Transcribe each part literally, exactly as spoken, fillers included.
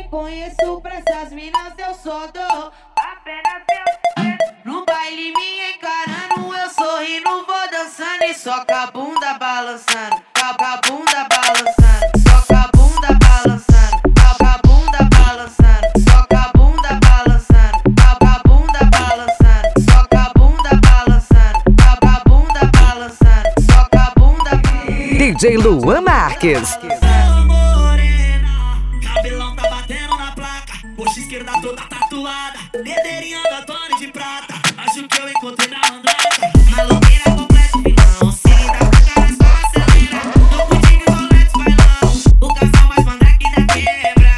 reconheço pra essas minas, eu só dou apenas eu. No baile me encarando, eu sorrindo, vou dançando e só com a bunda balançando, com a bunda balançando, só com a bunda balançando, com a bunda balançando, só com a bunda balançando, com a bunda balançando, só com a bunda balançando, com a bunda balançando, só com a bunda. D J Luan Marques. Cabelão tá batendo na placa, coxa esquerda toda tatuada, dedeirinho da Tony de prata. Acho que eu encontrei na mandraka, maloqueira completa, vilão. Se dá com cara só acelera, tô contigo e rolete bailão. O casal mais mandrake da quebra.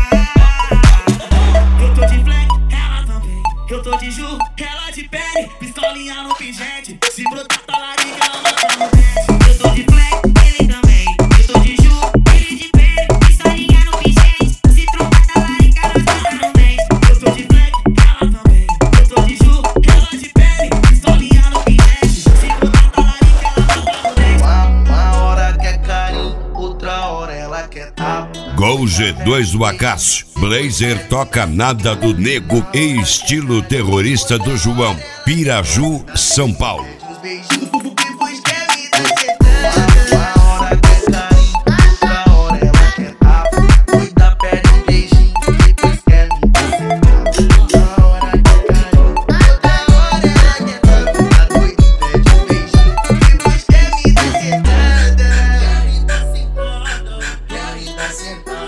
Eu tô de flex, ela também. Eu tô de ju, ela de pele. Pistolinha no pingente, se brotar tá larica, ela mata no dente. Eu tô de flex, ele também. Eu tô de ju, ele de pele. Pistolinha no pingente, se trocar tá larica, nós mata no dente. Eu tô de flex, ela também. Eu tô de ju, ela de pele. Pistolinha no pingente, se trocar tá larica, ela mata no dente. Uma, uma hora quer carinho, outra hora ela quer tapa. Gol G dois do Acácio. Blazer toca nada do nego e estilo terrorista do João. Piraju, São Paulo. Os beijinhos, depois quer me dar sentada. Uma hora quer carinho, outra hora ela quer tapa. Cuida, pede um beijinho, depois quer me dar sentada. Uma hora quer carinho, outra hora ela quer tapa. Cuida, pede um beijinho, depois quer me dar sentada. Quer me dar sentada, quer me dar sentada.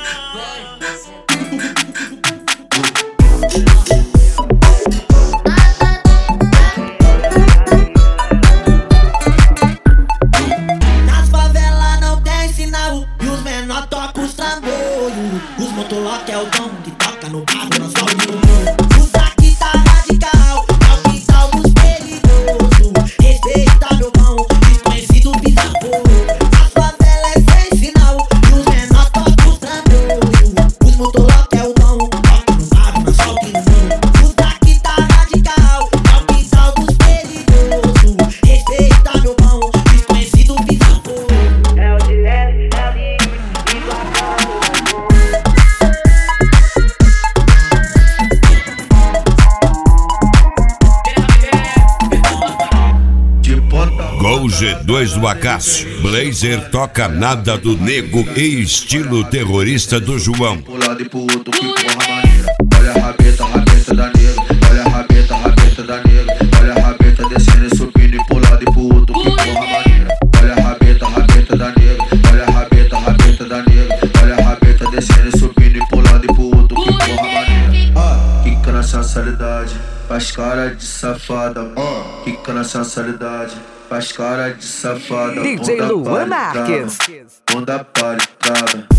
Nas favelas não tem sinal e os menor tocam os trambolhos. Os motolock é o dom que toca no carro, nós vamos no mundo. Os daqui tá radical, é o quintal dos perigosos. Respeita meu pão, desconhecido bisavô. Nas favelas é sem sinal e os menor tocam os trambolhos. Os motolock é o dom, toca no carro, nós vamos no mundo. Os daqui tá radical, é o quintal dos perigosos. Respeita meu pão, desconhecido bisavô. É o de L, é o de I, e do Acácio. De ponta Gol G dois do Acácio. Blazer toca nada do nego e estilo terrorista do João. pro lado e pro outro, que porra maneira. Olha a rabeta, rabeta da nega. Olha a rabeta, rabeta da nega. Olha a rabeta descendo e subindo e pro lado e pro outro, que porra maneira. Olha a rabeta, rabeta da nega. Olha a rabeta, rabeta da nega. Olha a rabeta descendo e subindo e pro lado e pro outro, que porra maneira. Ah, quica na sensualidade, faz cara de safada. Ah, quica na sensualidade, faz cara de safada. D J Bunda Luan para e trava. Marques. Bunda para e trava.